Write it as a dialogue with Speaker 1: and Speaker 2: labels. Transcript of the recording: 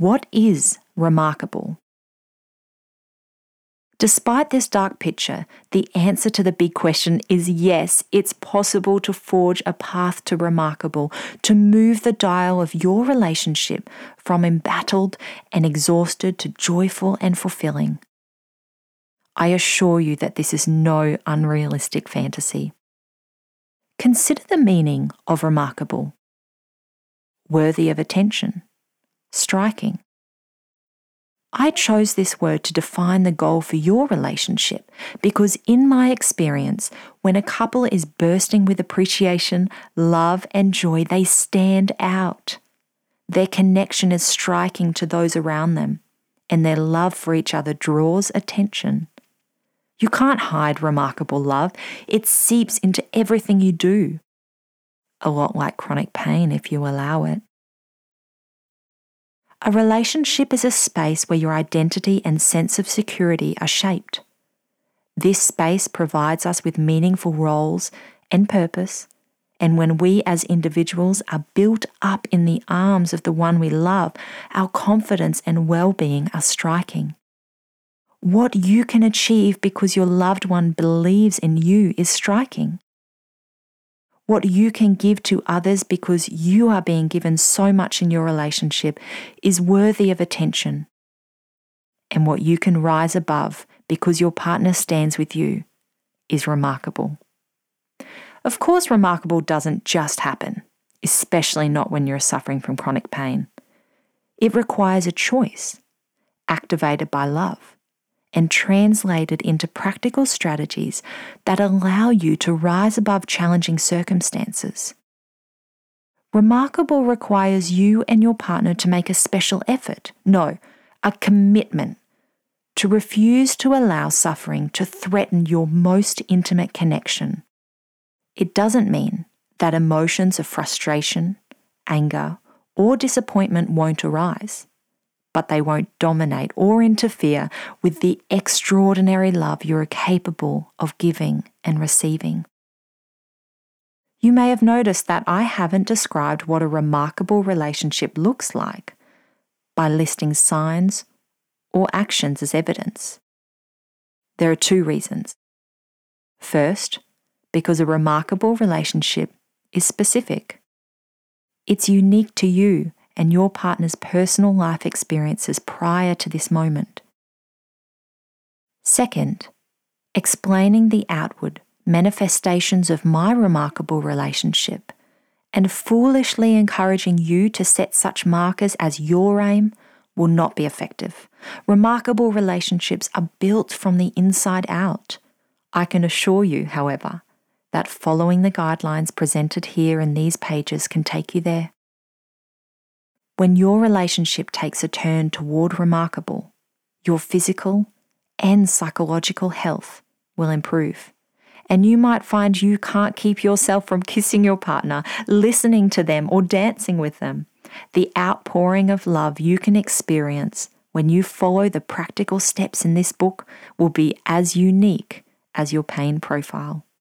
Speaker 1: What is remarkable? Despite this dark picture, the answer to the big question is yes, it's possible to forge a path to remarkable, to move the dial of your relationship from embattled and exhausted to joyful and fulfilling. I assure you that this is no unrealistic fantasy. Consider the meaning of remarkable. Worthy of attention. Striking. I chose this word to define the goal for your relationship because in my experience, when a couple is bursting with appreciation, love and joy, they stand out. Their connection is striking to those around them, and their love for each other draws attention. You can't hide remarkable love. It seeps into everything you do. A lot like chronic pain if you allow it. A relationship is a space where your identity and sense of security are shaped. This space provides us with meaningful roles and purpose, and when we as individuals are built up in the arms of the one we love, our confidence and well-being are striking. What you can achieve because your loved one believes in you is striking. What you can give to others because you are being given so much in your relationship is worthy of attention. And what you can rise above because your partner stands with you is remarkable. Of course, remarkable doesn't just happen, especially not when you're suffering from chronic pain. It requires a choice, activated by love, and translated into practical strategies that allow you to rise above challenging circumstances. Remarkable requires you and your partner to make a special effort, a commitment, to refuse to allow suffering to threaten your most intimate connection. It doesn't mean that emotions of frustration, anger, or disappointment won't arise, but they won't dominate or interfere with the extraordinary love you're capable of giving and receiving. You may have noticed that I haven't described what a remarkable relationship looks like by listing signs or actions as evidence. There are 2 reasons. First, because a remarkable relationship is specific. It's unique to you and your partner's personal life experiences prior to this moment. Second, explaining the outward manifestations of my remarkable relationship and foolishly encouraging you to set such markers as your aim will not be effective. Remarkable relationships are built from the inside out. I can assure you, however, that following the guidelines presented here in these pages can take you there. When your relationship takes a turn toward remarkable, your physical and psychological health will improve. And you might find you can't keep yourself from kissing your partner, listening to them, or dancing with them. The outpouring of love you can experience when you follow the practical steps in this book will be as unique as your pain profile.